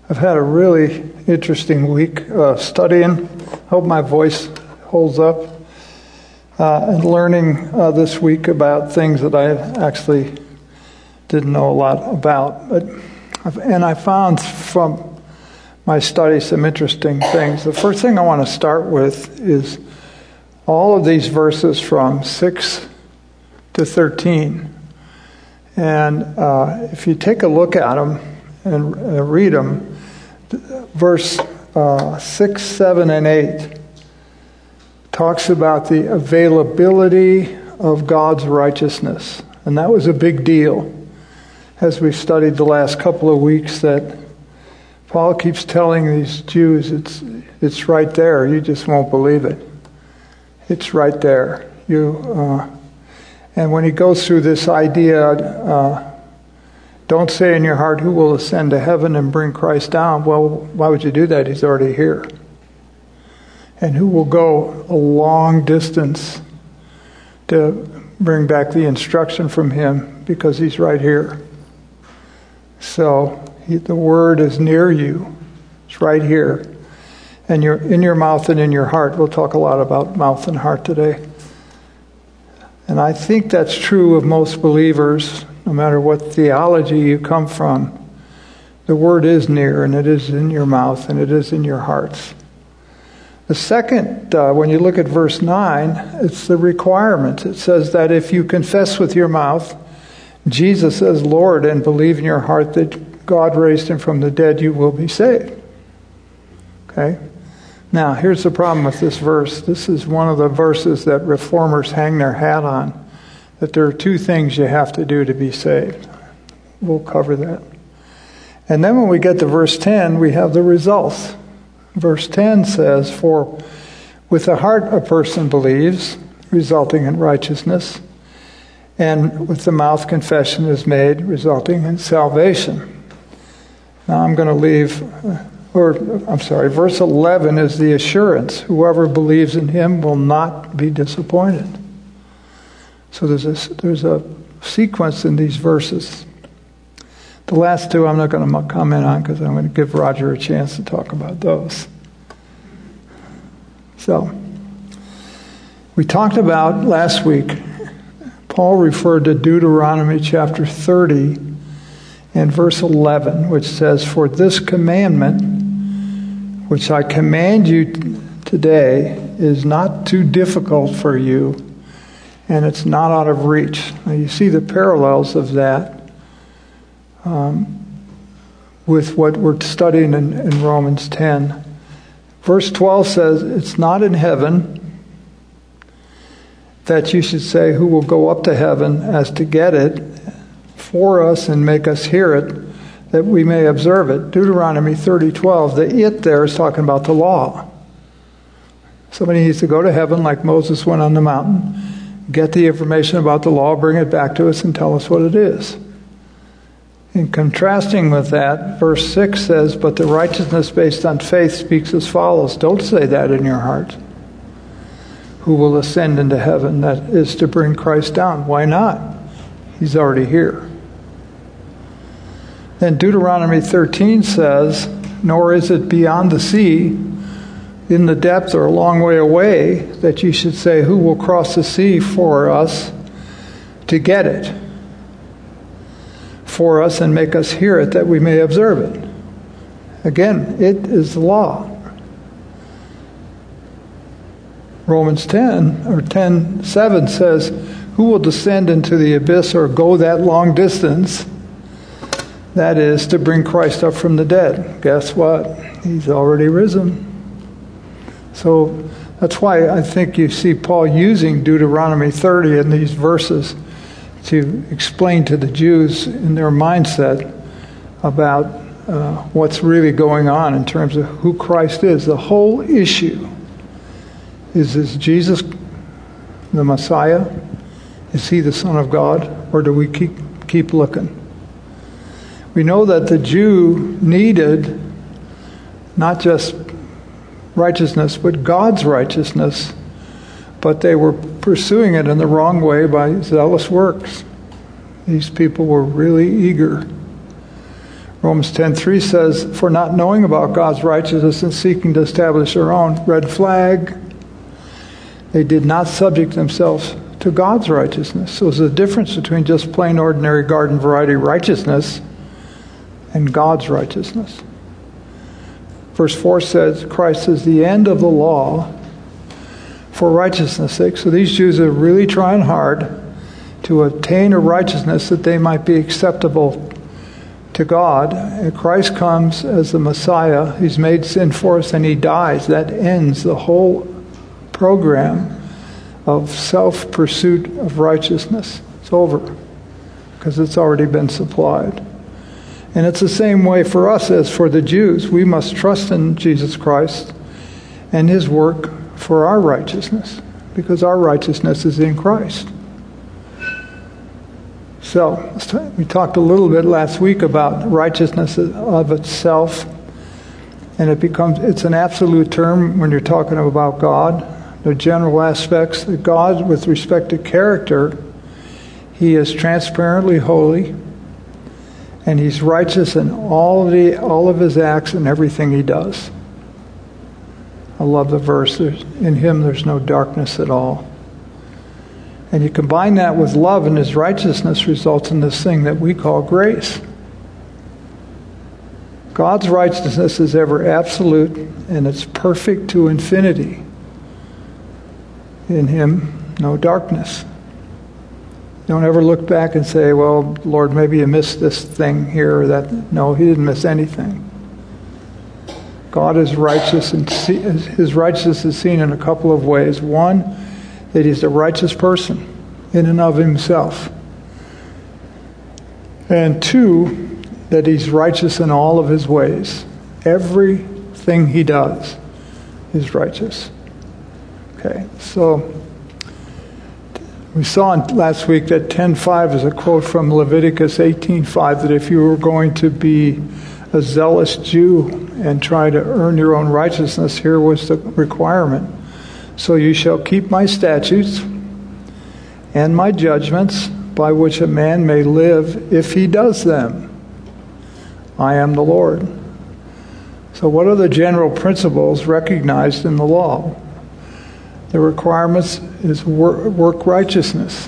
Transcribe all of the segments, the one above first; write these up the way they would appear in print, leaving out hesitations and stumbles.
I've had a really interesting week studying. Hope my voice holds up. And learning this week about things that I actually didn't know a lot about. And I found from my study some interesting things. The first thing I want to start with is all of these verses from 6 to 13. And if you take a look at them and read them, verse 6, 7, and 8 talks about the availability of God's righteousness. And that was a big deal as we studied the last couple of weeks, that Paul keeps telling these Jews, it's right there. You just won't believe it. It's right there. And when he goes through this idea, don't say in your heart, who will ascend to heaven and bring Christ down? Well, why would you do that? He's already here. And who will go a long distance to bring back the instruction from him, because he's right here. So the word is near you. It's right here. And you're in your mouth and in your heart. We'll talk a lot about mouth and heart today. And I think that's true of most believers, no matter what theology you come from. The word is near, and it is in your mouth, and it is in your hearts. The second, when you look at verse 9, it's the requirement. It says that if you confess with your mouth Jesus as Lord and believe in your heart that God raised him from the dead, you will be saved. Okay? Now, here's the problem with this verse. This is one of the verses that reformers hang their hat on, that there are two things you have to do to be saved. We'll cover that. And then when we get to verse 10, we have the results. Verse 10 says, for with the heart a person believes, resulting in righteousness, and with the mouth confession is made, resulting in salvation. Now I'm going to leave, verse 11 is the assurance. Whoever believes in him will not be disappointed. So there's a sequence in these verses. The last two I'm not going to comment on because I'm going to give Roger a chance to talk about those. So, we talked about last week, Paul referred to Deuteronomy chapter 30 and verse 11, which says, for this commandment, which I command you today, is not too difficult for you, and it's not out of reach. Now you see the parallels of that with what we're studying in Romans 10. Verse 12 says, it's not in heaven that you should say, who will go up to heaven as to get it for us and make us hear it, that we may observe it. Deuteronomy 30:12, the it there is talking about the law. Somebody needs to go to heaven like Moses went on the mountain, get the information about the law, bring it back to us and tell us what it is. In contrasting with that, verse 6 says, but the righteousness based on faith speaks as follows. Don't say that in your heart. Who will ascend into heaven? That is to bring Christ down. Why not? He's already here. Then Deuteronomy 13 says, nor is it beyond the sea, in the depth or a long way away, that you should say, who will cross the sea for us to get it? For us and make us hear it, that we may observe it. Again, it is the law. Romans 10:7 says, who will descend into the abyss or go that long distance? That is to bring Christ up from the dead. Guess what? He's already risen. So that's why I think you see Paul using Deuteronomy 30 in these verses to explain to the Jews in their mindset about what's really going on in terms of who Christ is. The whole issue is Jesus the Messiah? Is he the Son of God? Or do we keep looking? We know that the Jew needed not just righteousness, but God's righteousness, but they were pursuing it in the wrong way by zealous works. These people were really eager. Romans 10:3 says, "For not knowing about God's righteousness and seeking to establish their own," red flag, "they did not subject themselves to God's righteousness." So there's a difference between just plain ordinary garden variety righteousness and God's righteousness. Verse 4 says, "Christ is the end of the law for righteousness' sake." So these Jews are really trying hard to obtain a righteousness that they might be acceptable to God. And Christ comes as the Messiah. He's made sin for us and he dies. That ends the whole program of self-pursuit of righteousness. It's over because it's already been supplied. And it's the same way for us as for the Jews. We must trust in Jesus Christ and his work for our righteousness, because our righteousness is in Christ. So, we talked a little bit last week about righteousness of itself, and it's an absolute term when you're talking about God. The general aspects that God, with respect to character, he is transparently holy, and he's righteous in all of his acts and everything he does. I love the verse, "In him there's no darkness at all." And you combine that with love, and his righteousness results in this thing that we call grace. God's righteousness is ever absolute, and it's perfect to infinity. In him, no darkness. Don't ever look back and say, "Well, Lord, maybe you missed this thing here or that." No, he didn't miss anything. God is righteous, and his righteousness is seen in a couple of ways. One, that he's a righteous person in and of himself. And two, that he's righteous in all of his ways. Everything he does is righteous. Okay, so we saw last week that 10:5 is a quote from Leviticus 18:5, that if you were going to be a zealous Jew and try to earn your own righteousness, here was the requirement. "So you shall keep my statutes and my judgments, by which a man may live if he does them. I am the Lord." So what are the general principles recognized in the law? The requirements is work righteousness.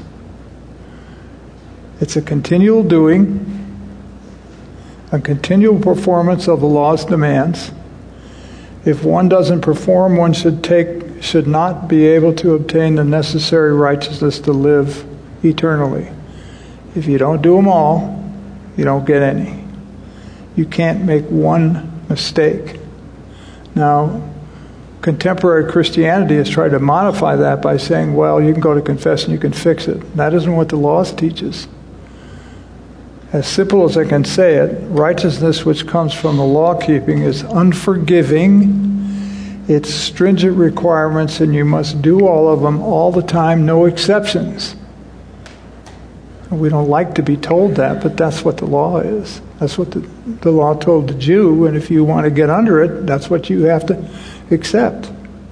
It's a continual doing, a continual performance of the law's demands. If one doesn't perform, one should not be able to obtain the necessary righteousness to live eternally. If you don't do them all, you don't get any. You can't make one mistake. Now, contemporary Christianity has tried to modify that by saying, well, you can go to confession, you can fix it. That isn't what the law teaches. As simple as I can say it, righteousness which comes from the law keeping is unforgiving. It's stringent requirements, and you must do all of them all the time, no exceptions. We don't like to be told that, but that's what the law is. That's what the law told the Jew, and if you want to get under it, that's what you have to accept.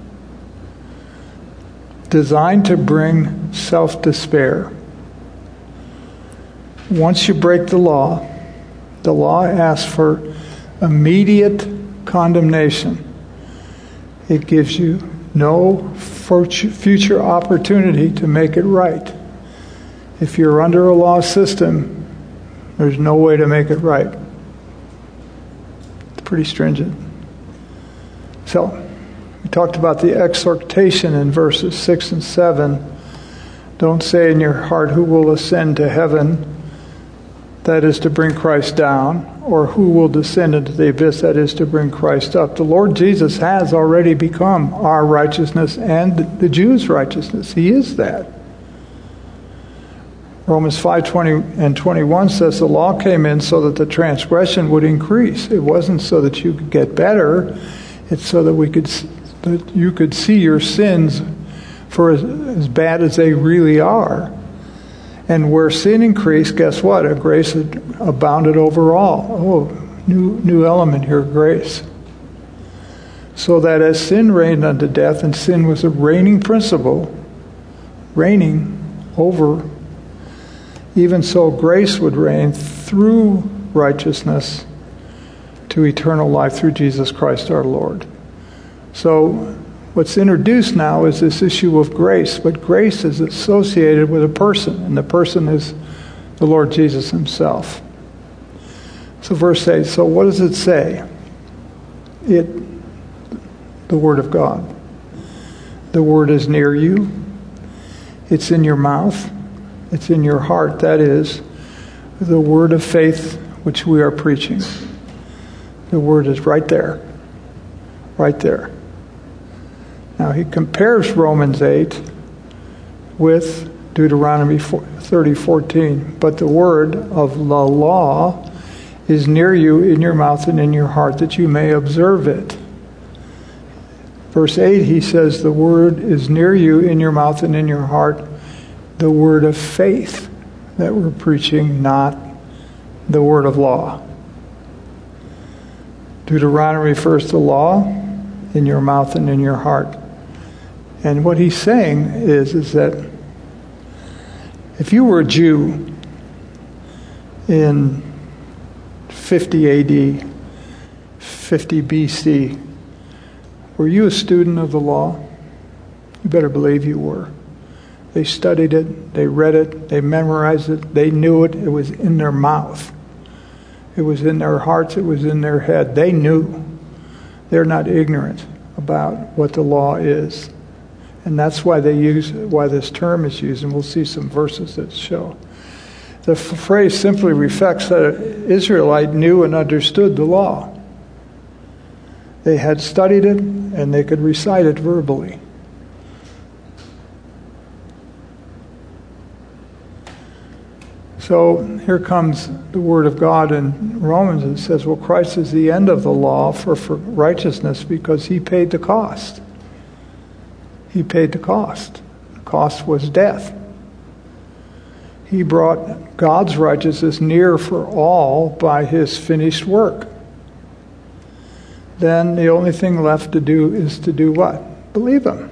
Designed to bring self-despair. Once you break the law asks for immediate condemnation. It gives you no future opportunity to make it right. If you're under a law system, there's no way to make it right. It's pretty stringent. So, we talked about the exhortation in verses 6 and 7. Don't say in your heart, "Who will ascend to heaven?" That is to bring Christ down. Or who will descend into the abyss? That is to bring Christ up. The Lord Jesus has already become our righteousness and the Jews' righteousness. He is that. Romans 5:20 and 21 says the law came in so that the transgression would increase. It wasn't so that you could get better. It's so that you could see your sins for as bad as they really are. And where sin increased, guess what? A grace had abounded over all. Oh, new element here, grace. So that as sin reigned unto death, and sin was a reigning principle, reigning over, even so grace would reign through righteousness to eternal life through Jesus Christ our Lord. So what's introduced now is this issue of grace, but grace is associated with a person, and the person is the Lord Jesus himself. So verse 8, so what does it say? The Word of God. The Word is near you. It's in your mouth. It's in your heart. That is the word of faith which we are preaching. The Word is right there. Right there. Now he compares Romans 8 with Deuteronomy 30:14. But the word of the law is near you in your mouth and in your heart, that you may observe it. Verse 8, he says, the word is near you in your mouth and in your heart, the word of faith that we're preaching, not the word of law. Deuteronomy refers to law in your mouth and in your heart. And what he's saying is that if you were a Jew in 50 AD, 50 BC, were you a student of the law? You better believe you were. They studied it, they read it, they memorized it, they knew it. It was in their mouth. It was in their hearts, it was in their head. They knew. They're not ignorant about what the law is. And that's why why this term is used, and we'll see some verses that show. The phrase simply reflects that an Israelite knew and understood the law. They had studied it, and they could recite it verbally. So here comes the Word of God in Romans. It says, well, Christ is the end of the law for righteousness because he paid the cost. He paid the cost. The cost was death. He brought God's righteousness near for all by his finished work. Then the only thing left to do is to do what? Believe him.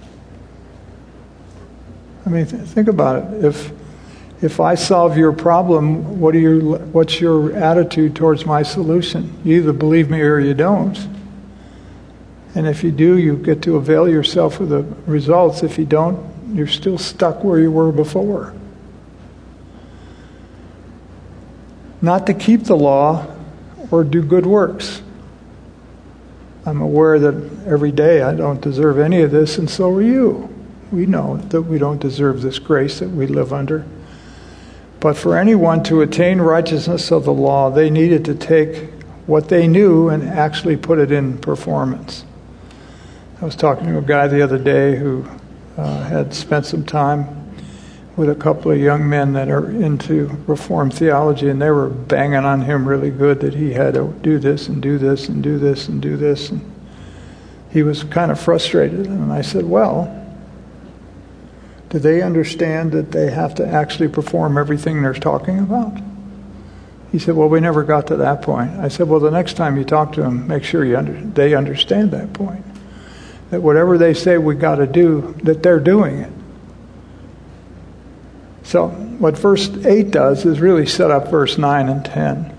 I mean, think about it. If I solve your problem, what's your attitude towards my solution? You either believe me or you don't. And if you do, you get to avail yourself of the results. If you don't, you're still stuck where you were before. Not to keep the law or do good works. I'm aware that every day I don't deserve any of this, and so are you. We know that we don't deserve this grace that we live under. But for anyone to attain righteousness of the law, they needed to take what they knew and actually put it in performance. I was talking to a guy the other day who had spent some time with a couple of young men that are into Reformed theology, and they were banging on him really good that he had to do this and do this and do this and do this. And he was kind of frustrated. And I said, well, do they understand that they have to actually perform everything they're talking about? He said, well, we never got to that point. I said, well, the next time you talk to them, make sure they understand that point. That whatever they say we got to do, that they're doing it. So what verse 8 does is really set up verse 9 and 10.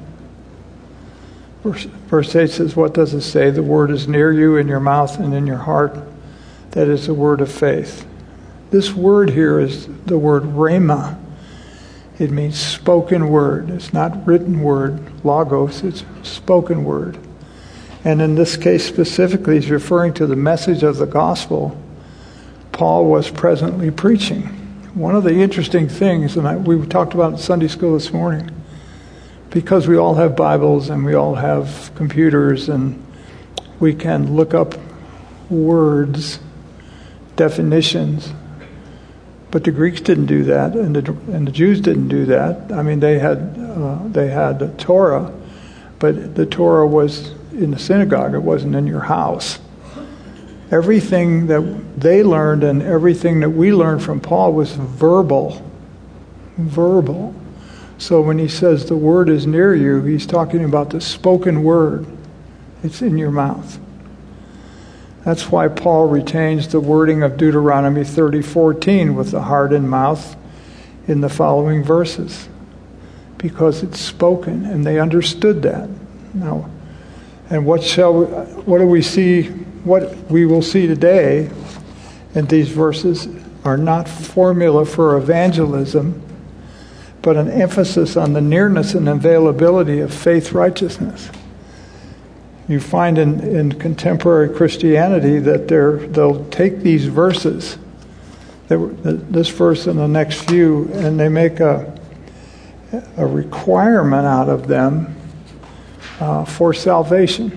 Verse 8 says, what does it say? The word is near you in your mouth and in your heart. That is the word of faith. This word here is the word rhema. It means spoken word. It's not written word, logos. It's spoken word. And in this case specifically, he's referring to the message of the gospel Paul was presently preaching. One of the interesting things, and we talked about in Sunday school this morning, because we all have Bibles and we all have computers and we can look up words, definitions, but the Greeks didn't do that, and the Jews didn't do that. I mean, they had the Torah, but the Torah was in the synagogue. It wasn't in your house. Everything that they learned and everything that we learned from Paul was verbal. Verbal. So when he says the word is near you, he's talking about the spoken word. It's in your mouth. That's why Paul retains the wording of Deuteronomy 30:14 with the heart and mouth in the following verses. Because it's spoken, and they understood that. Now, And what do we see? What we will see today in these verses are not formula for evangelism, but an emphasis on the nearness and availability of faith righteousness. You find in contemporary Christianity that they'll take these verses, this verse and the next few, and they make a requirement out of them for salvation.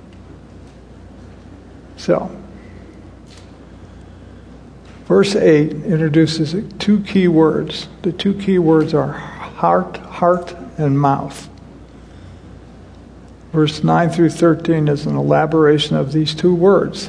So, verse 8 introduces two key words. The two key words are heart, and mouth. Verse 9 through 13 is an elaboration of these two words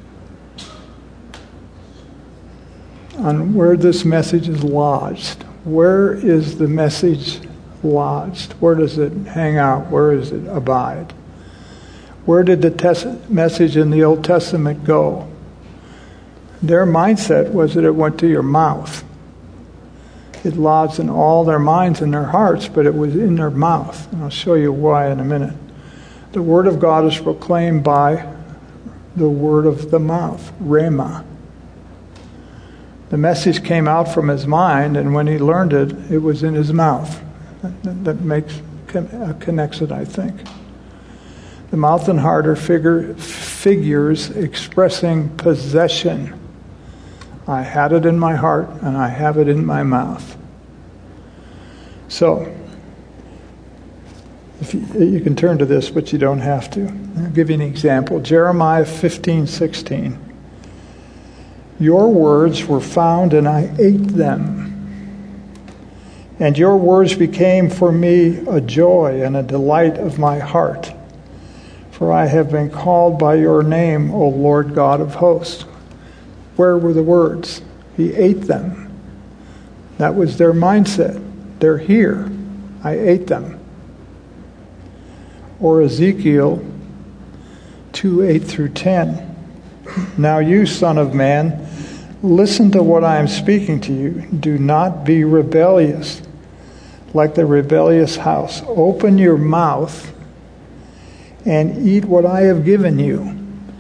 on where this message is lodged. Where is the message lodged? Where does it hang out? Where does it abide? Where did the message in the Old Testament go? Their mindset was that it went to your mouth. It lodged in all their minds and their hearts, but it was in their mouth. And I'll show you why in a minute. The Word of God is proclaimed by the word of the mouth, Rhema. The message came out from his mind, and when he learned it, it was in his mouth. That connects it, I think. The mouth and heart are figures expressing possession. I had it in my heart, and I have it in my mouth. So, if you can turn to this, but you don't have to. I'll give you an example. Jeremiah 15:16. Your words were found, and I ate them. And your words became for me a joy and a delight of my heart. For I have been called by your name, O Lord God of hosts. Where were the words? He ate them. That was their mindset. They're here. I ate them. Or Ezekiel 2:8 through 10. Now you, son of man, listen to what I am speaking to you. Do not be rebellious like the rebellious house. Open your mouth and eat what I have given you.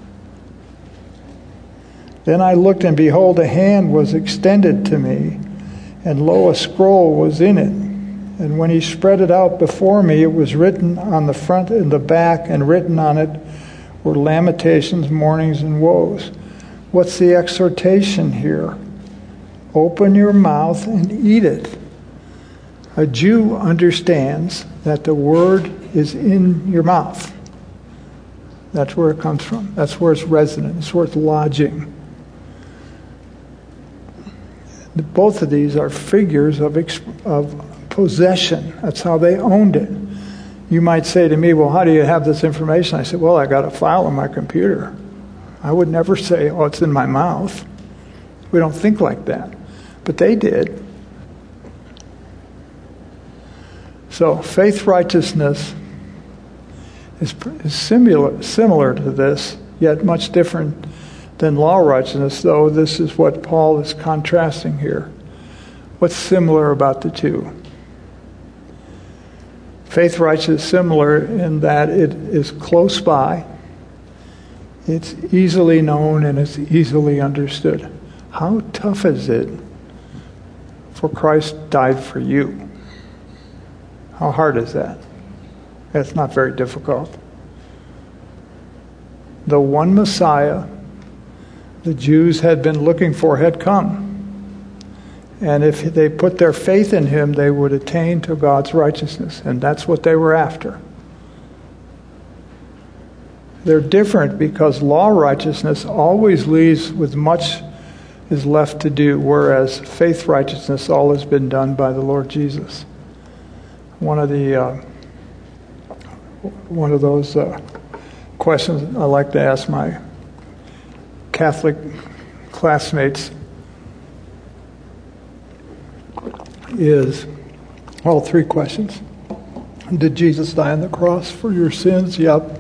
Then I looked, and behold, a hand was extended to me, and lo, a scroll was in it. And when he spread it out before me, it was written on the front and the back, and written on it were lamentations, mournings, and woes. What's the exhortation here? Open your mouth and eat it. A Jew understands that the word is in your mouth. That's where it comes from. That's where it's resident. It's where it's lodging. Both of these are figures of possession. That's how they owned it. You might say to me, well, how do you have this information? I said, well, I got a file on my computer. I would never say, oh, it's in my mouth. We don't think like that. But they did. So faith righteousness is similar to this, yet much different than law righteousness, though this is what Paul is contrasting here. What's similar about the two? Faith righteousness is similar in that it is close by, it's easily known, and it's easily understood. How tough is it for Christ died for you? How hard is that? It's not very difficult. The one Messiah the Jews had been looking for had come. And if they put their faith in him, they would attain to God's righteousness. And that's what they were after. They're different because law righteousness always leaves with much is left to do, whereas faith righteousness, all has been done by the Lord Jesus. One of those questions I like to ask my Catholic classmates is, well, 3 questions. Did Jesus die on the cross for your sins? Yep.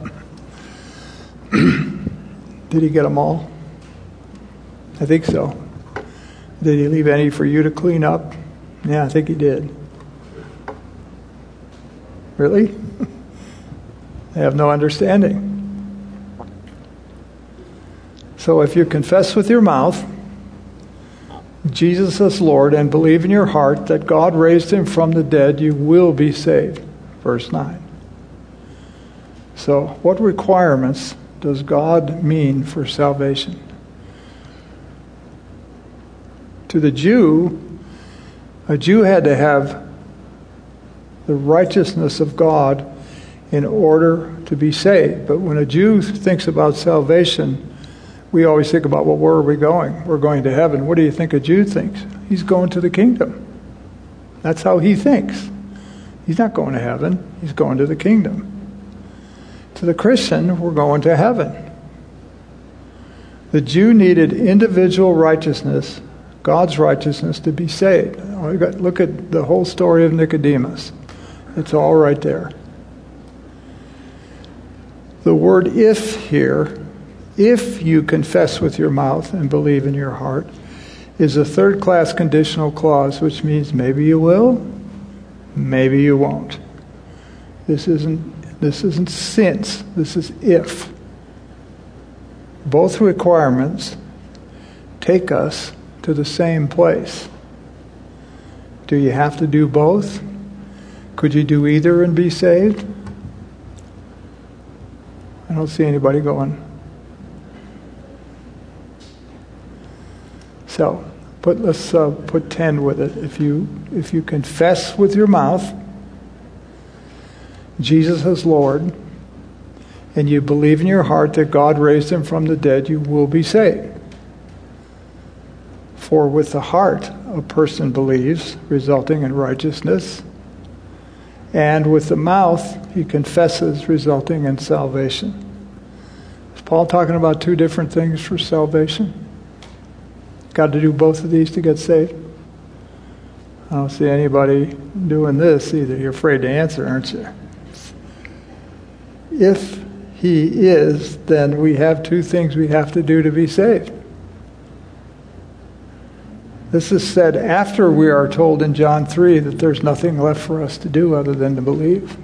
Did he get them all? I think so. Did he leave any for you to clean up? Yeah, I think he did. Really? They have no understanding. So if you confess with your mouth Jesus as Lord and believe in your heart that God raised him from the dead, you will be saved. Verse 9. So what requirements does God mean for salvation? To the Jew, a Jew had to have the righteousness of God in order to be saved. But when a Jew thinks about salvation, we always think about, well, where are we going? We're going to heaven. What do you think a Jew thinks? He's going to the kingdom. That's how he thinks. He's not going to heaven. He's going to the kingdom. To the Christian, we're going to heaven. The Jew needed individual righteousness, God's righteousness, to be saved. Look at the whole story of Nicodemus. It's all right there. The word "if" here, if you confess with your mouth and believe in your heart, is a third-class conditional clause, which means maybe you will, maybe you won't. This isn't since, this is if. Both requirements take us to the same place. Do you have to do both? Could you do either and be saved? I don't see anybody going. So, let's put 10 with it. If you confess with your mouth Jesus as Lord, and you believe in your heart that God raised him from the dead, you will be saved. For with the heart a person believes, resulting in righteousness, and with the mouth he confesses, resulting in salvation. Is Paul talking about two different things for salvation? Got to do both of these to get saved? I don't see anybody doing this either. You're afraid to answer, aren't you? If he is, then we have two things we have to do to be saved. This is said after we are told in John 3 that there's nothing left for us to do other than to believe.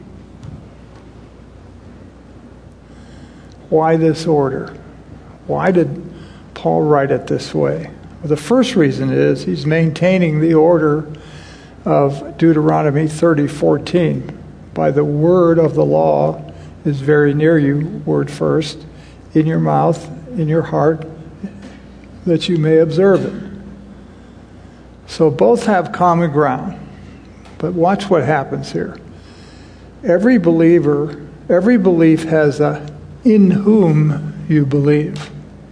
Why this order? Why did Paul write it this way? Well, the first reason is he's maintaining the order of Deuteronomy 30:14. By the word of the law is very near you, word first, in your mouth, in your heart, that you may observe it. So both have common ground. But watch what happens here. Every belief has a "in whom you believe."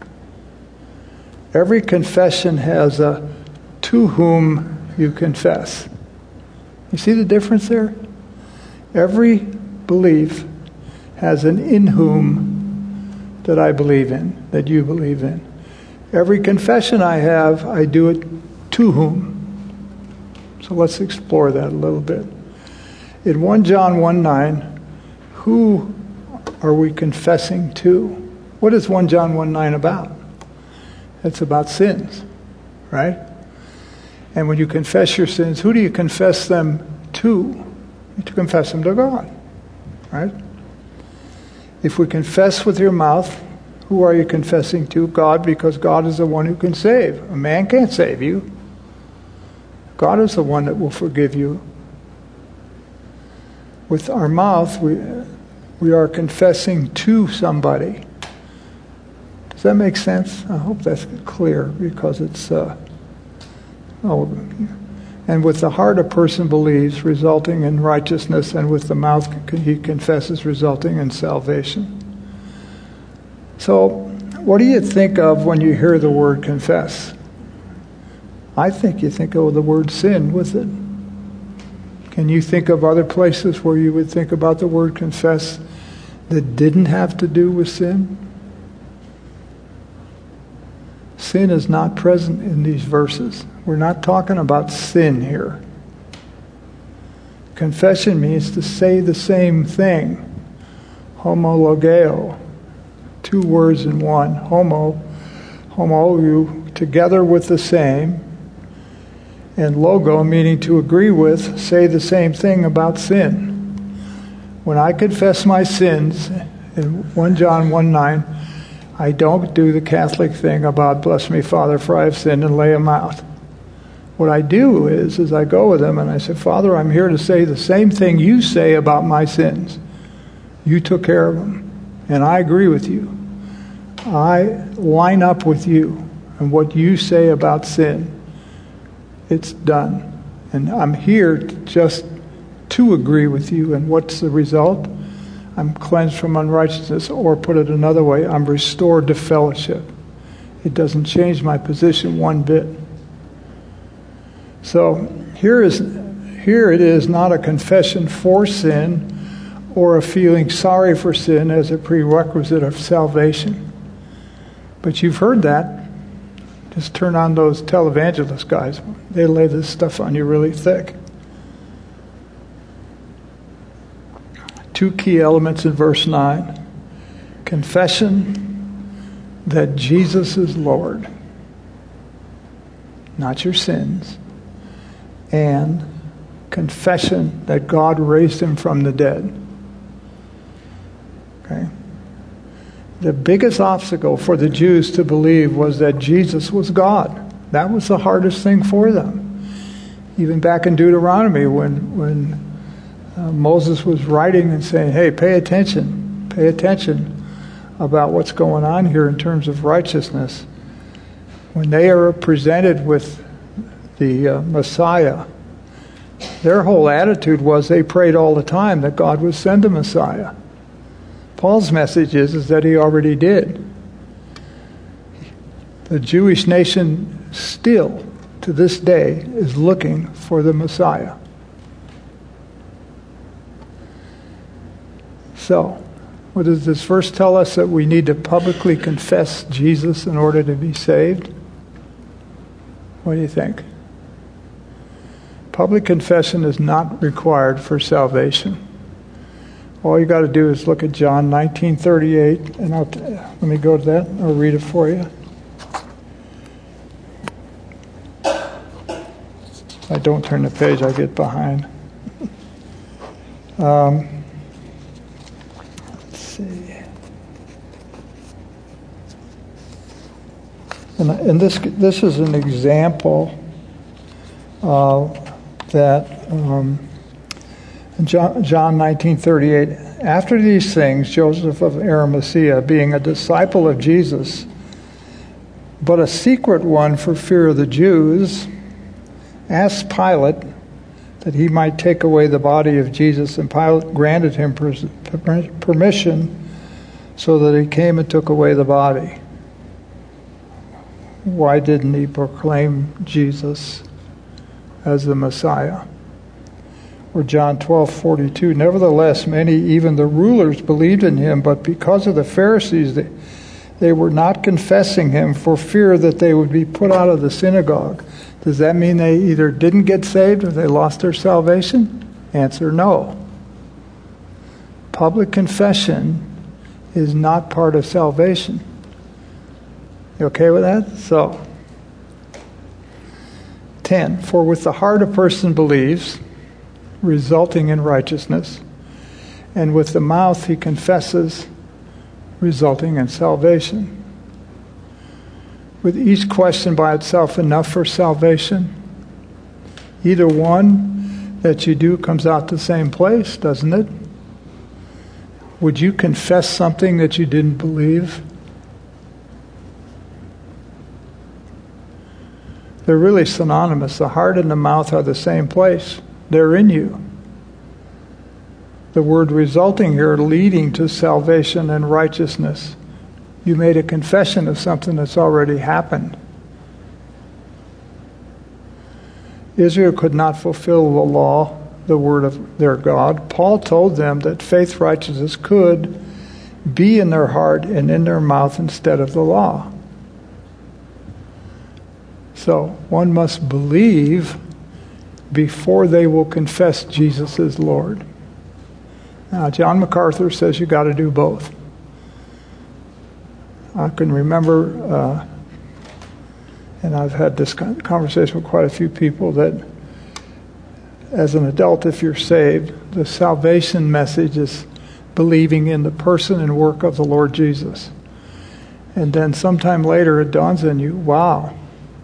Every confession has a "to whom you confess." You see the difference there? Every belief has an "in whom" that I believe in, that you believe in. Every confession I have, I do it to whom. So let's explore that a little bit. In 1 John 1:9, who are we confessing to? What is 1 John 1:9 about? It's about sins, right? And when you confess your sins, who do you confess them to? You confess them to God, right? If we confess with your mouth, who are you confessing to? God, because God is the one who can save. A man can't save you. God is the one that will forgive you. With our mouth, we are confessing to somebody. Does that make sense? I hope that's clear, because it's... and with the heart a person believes, resulting in righteousness, and with the mouth he confesses, resulting in salvation. So, what do you think of when you hear the word confess? I think you think of the word sin with it. Can you think of other places where you would think about the word confess that didn't have to do with sin? Sin is not present in these verses. We're not talking about sin here. Confession means to say the same thing. Homologeo. Two words in one. Homo, you together with the same. And logo, meaning to agree with, say the same thing about sin. When I confess my sins, in 1 John 1:9, I don't do the Catholic thing about bless me, Father, for I have sinned, and lay them out. What I do is I go with them and I say, Father, I'm here to say the same thing you say about my sins. You took care of them, and I agree with you. I line up with you and what you say about sin. It's done. And I'm here just to agree with you. And what's the result? I'm cleansed from unrighteousness, or put it another way, I'm restored to fellowship. It doesn't change my position one bit. So here it is not a confession for sin or a feeling sorry for sin as a prerequisite of salvation. But you've heard that. Just turn on those televangelist guys. They lay this stuff on you really thick. Two key elements in verse 9. Confession that Jesus is Lord, not your sins. And confession that God raised him from the dead. Okay? The biggest obstacle for the Jews to believe was that Jesus was God. That was the hardest thing for them. Even back in Deuteronomy, when Moses was writing and saying, hey, pay attention about what's going on here in terms of righteousness. When they are presented with the Messiah, their whole attitude was they prayed all the time that God would send a Messiah. Paul's message is that he already did. The Jewish nation still, to this day, is looking for the Messiah. So, what does this verse tell us? That we need to publicly confess Jesus in order to be saved? What do you think? Public confession is not required for salvation. All you got to do is look at John 19:38, and let me go to that. I'll read it for you. If I don't turn the page, I get behind. Let's see. And this is an example that. John 19:38. After these things, Joseph of Arimathea, being a disciple of Jesus, but a secret one for fear of the Jews, asked Pilate that he might take away the body of Jesus, and Pilate granted him permission, so that he came and took away the body. Why didn't he proclaim Jesus as the Messiah? Or John 12:42, nevertheless, many, even the rulers, believed in him, but because of the Pharisees, they were not confessing him for fear that they would be put out of the synagogue. Does that mean they either didn't get saved or they lost their salvation? Answer, no. Public confession is not part of salvation. You okay with that? So, 10, for with the heart a person believes, resulting in righteousness, and with the mouth he confesses, resulting in salvation. With each question by itself enough for salvation? Either one that you do comes out the same place, doesn't it? Would you confess something that you didn't believe? They're really synonymous. The heart and the mouth are the same place. They're in you. The word resulting here, leading to salvation and righteousness. You made a confession of something that's already happened. Israel could not fulfill the law, the word of their God. Paul told them that faith righteousness could be in their heart and in their mouth instead of the law. So one must believe before they will confess Jesus as Lord. Now, John MacArthur says you got to do both. I can remember, and I've had this conversation with quite a few people, that as an adult, if you're saved, the salvation message is believing in the person and work of the Lord Jesus. And then sometime later it dawns on you, wow,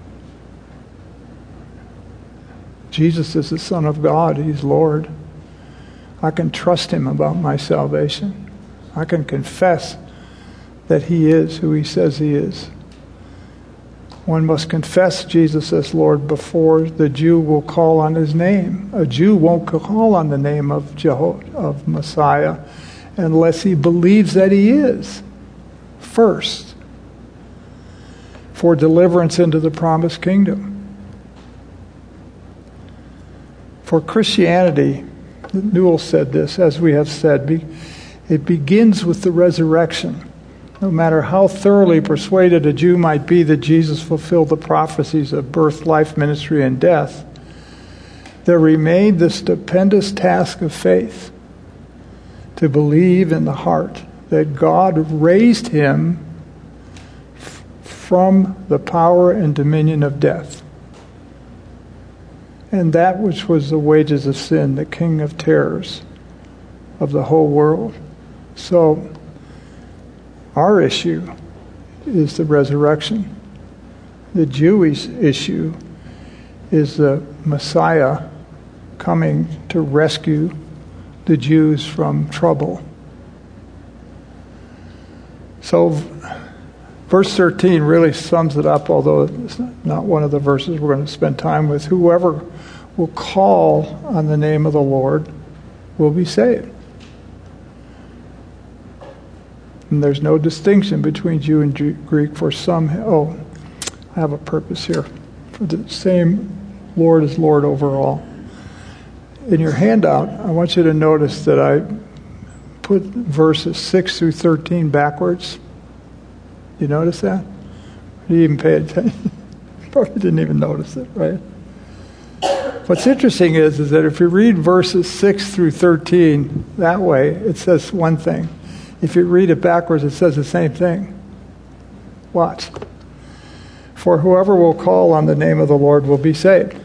Jesus is the Son of God. He's Lord. I can trust him about my salvation. I can confess that he is who he says he is. One must confess Jesus as Lord before the Jew will call on his name. A Jew won't call on the name of Messiah unless he believes that he is first for deliverance into the promised kingdom. For Christianity, Newell said this, as we have said, it begins with the resurrection. No matter how thoroughly persuaded a Jew might be that Jesus fulfilled the prophecies of birth, life, ministry, and death, there remained the stupendous task of faith to believe in the heart that God raised him from the power and dominion of death. And that which was the wages of sin, the king of terrors of the whole world. So, our issue is the resurrection. The Jewish issue is the Messiah coming to rescue the Jews from trouble. So, verse 13 really sums it up, although it's not one of the verses we're going to spend time with. Whoever will call on the name of the Lord will be saved. And there's no distinction between Jew and Greek. For some, I have a purpose here. For the same Lord is Lord over all. In your handout, I want you to notice that I put verses 6 through 13 backwards. You notice that? You even pay attention. Probably didn't even notice it, right? What's interesting is that if you read verses 6 through 13 that way, it says one thing. If you read it backwards, it says the same thing. Watch. For whoever will call on the name of the Lord will be saved.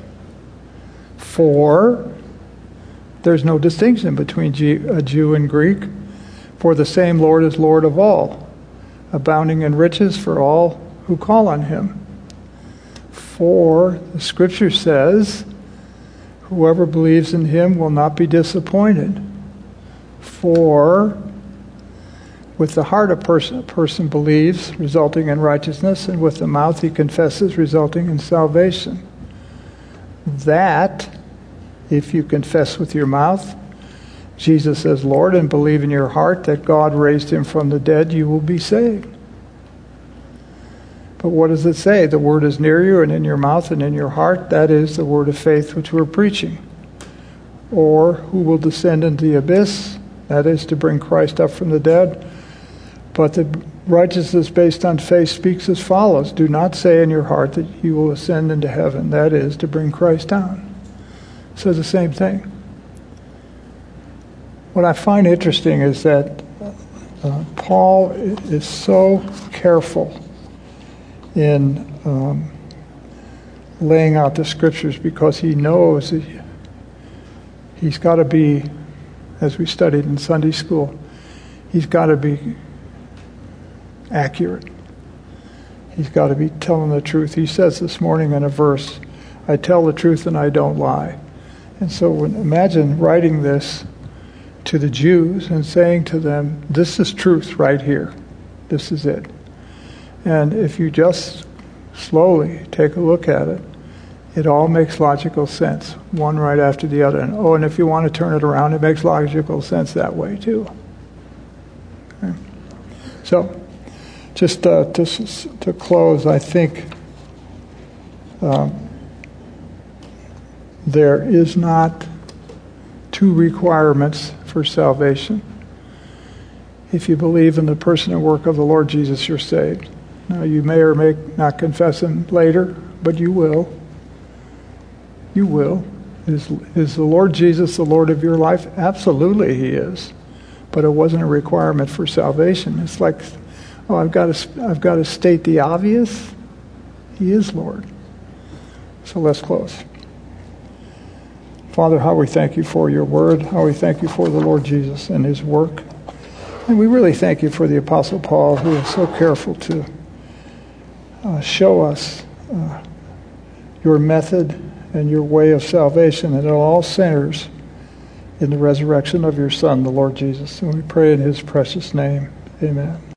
For there's no distinction between a Jew and Greek. For the same Lord is Lord of all, abounding in riches for all who call on him. For the scripture says, whoever believes in him will not be disappointed. For with the heart a person believes, resulting in righteousness, and with the mouth he confesses, resulting in salvation. That, if you confess with your mouth Jesus as Lord and believe in your heart that God raised him from the dead, you will be saved. But what does it say? The word is near you and in your mouth and in your heart. That is the word of faith which we're preaching. Or who will descend into the abyss? That is to bring Christ up from the dead. But the righteousness based on faith speaks as follows. Do not say in your heart that you will ascend into heaven. That is to bring Christ down. It says the same thing. What I find interesting is that Paul is so careful in laying out the scriptures because he knows that he's got to be, as we studied in Sunday school, he's got to be accurate. He's got to be telling the truth. He says this morning in a verse, I tell the truth and I don't lie. And so imagine writing this to the Jews and saying to them, this is truth right here. This is it. And if you just slowly take a look at it, it all makes logical sense, one right after the other. And if you want to turn it around, it makes logical sense that way too. Okay. So, just to close, I think there is not two requirements for salvation. If you believe in the person and work of the Lord Jesus, you're saved. Now, you may or may not confess him later, but you will. You will. Is the Lord Jesus the Lord of your life? Absolutely he is. But it wasn't a requirement for salvation. It's like, I've got to state the obvious. He is Lord. So let's close. Father, how we thank you for your word, how we thank you for the Lord Jesus and his work. And we really thank you for the Apostle Paul, who is so careful to show us your method and your way of salvation, and it all centers in the resurrection of your Son, the Lord Jesus. And we pray in his precious name. Amen.